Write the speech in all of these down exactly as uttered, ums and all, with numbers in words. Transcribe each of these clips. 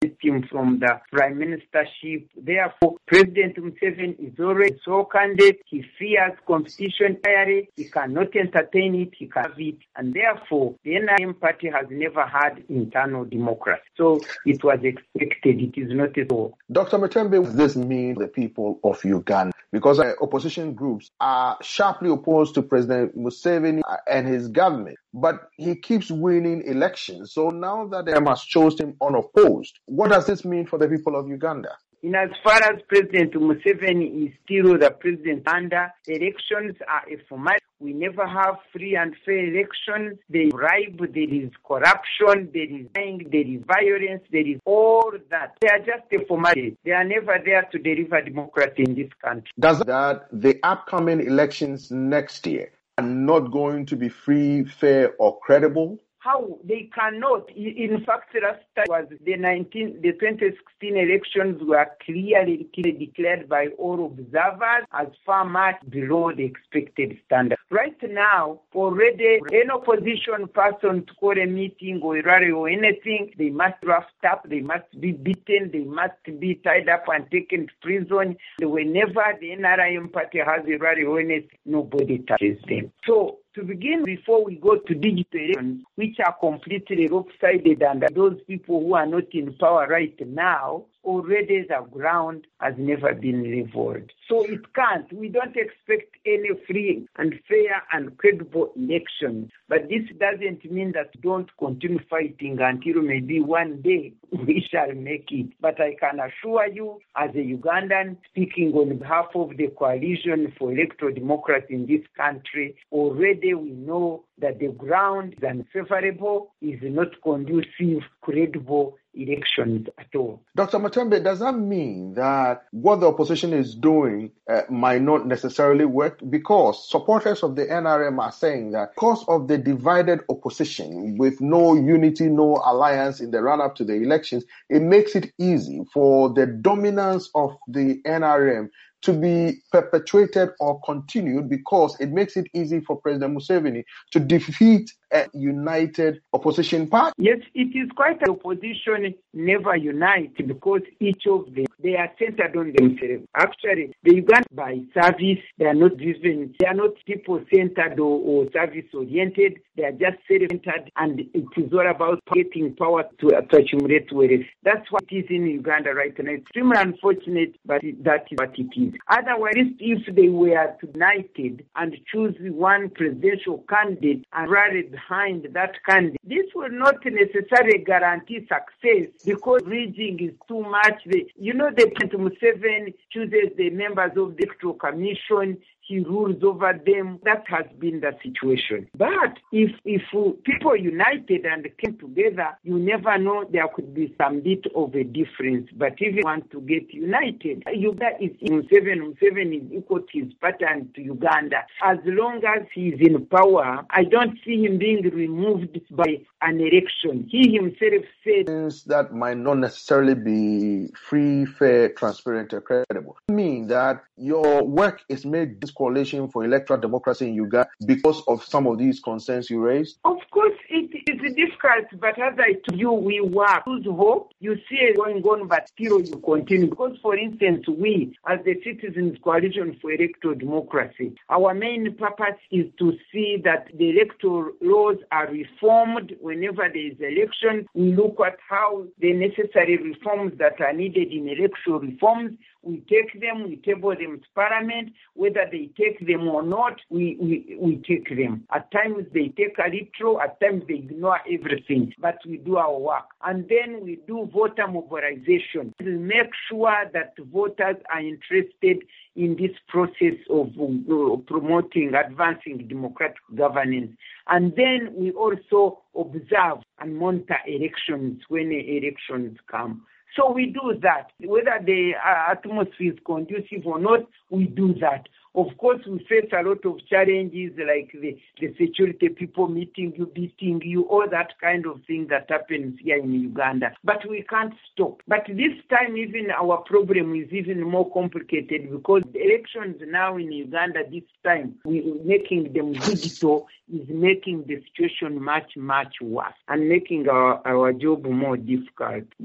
him from the prime ministership. Therefore, President Museveni is already so candid. He fears competition entirely. He cannot entertain it. He can have it. And therefore, the N R M party has never had internal democracy. So it was expected. It is not at all. Doctor Mutembe, what does this mean for the people of Uganda? Because uh, opposition groups are sharply opposed to President Museveni and his government, but he keeps winning elections. So now that they has chosen him unopposed, what does this mean for the people of Uganda? In as far as President Museveni is still the president under, elections are a formality. We never have free and fair elections. There is bribe, there is corruption, there is lying, there is violence, there is all that. They are just a formality. They are never there to deliver democracy in this country. Does that the upcoming elections next year are not going to be free, fair, or credible? How? They cannot. In fact, last time was the nineteen, the twenty sixteen elections were clearly declared by all observers as far much below the expected standard. Right now, already an opposition person to call a meeting or a rally or anything, they must draft up, they must be beaten, they must be tied up and taken to prison. Whenever the N R I M party has a rally or anything, nobody touches them. So, to begin, before we go to digital elections, which are completely lopsided, and those people who are not in power right now, already the ground has never been leveled. So it can't. We don't expect any free and fair and credible elections. But this doesn't mean that we don't continue fighting until maybe one day we shall make it. But I can assure you, as a Ugandan, speaking on behalf of the Coalition for Electoral Democracy in this country, already we know that the ground is unfavorable, is not conducive, credible elections at all. Doctor Mutembe, does that mean that what the opposition is doing uh, might not necessarily work? Because supporters of the N R M are saying that because of the divided opposition with no unity, no alliance in the run-up to the elections, it makes it easy for the dominance of the N R M to be perpetuated or continued, because it makes it easy for President Museveni to defeat a united opposition party. Yes, it is quite an opposition never unite, because each of them, they are centered on themselves. Actually, the Uganda by service, they are not driven, they are not people-centered or, or service-oriented, they are just self-centered, and it is all about getting power to, to accumulate wealth. That's what it is in Uganda right now. It's extremely unfortunate, but that is what it is. Otherwise, if they were united and choose one presidential candidate and rally behind that candidate, this will not necessarily guarantee success, because rigging is too much. The, you know, the President Museveni chooses the members of the Electoral Commission. He rules over them. That has been the situation. But if if people united and came together, you never know, there could be some bit of a difference. But if you want to get united, Uganda is in Museveni. Museveni is equal to his pattern to Uganda. As long as he is in power, I don't see him being removed by an election. He himself said things that might not necessarily be free, fair, transparent, or credible. I mean that your work is made this coalition for electoral democracy in Uganda because of some of these concerns you raised? Of course, it is difficult, but as I told you, we work. Lose hope. You see it going on, but still you continue. Because, for instance, we, as the Citizens Coalition for Electoral Democracy, our main purpose is to see that the electoral laws are reformed whenever there is election. We look at how the necessary reforms that are needed in electoral reforms, we take them, we table them to Parliament. Whether they take them or not, we, we, we take them. At times they take a little, at times they ignore everything, but we do our work. And then we do voter mobilization. We make sure that voters are interested in this process of uh, promoting, advancing democratic governance. And then we also observe and monitor elections when elections come. So we do that. Whether the uh, atmosphere is conducive or not, we do that. Of course, we face a lot of challenges like the, the security people meeting you, beating you, all that kind of thing that happens here in Uganda. But we can't stop. But this time, even our problem is even more complicated, because the elections now in Uganda this time, we making them digital is making the situation much, much worse and making our, our job more difficult. But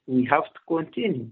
we have to continue.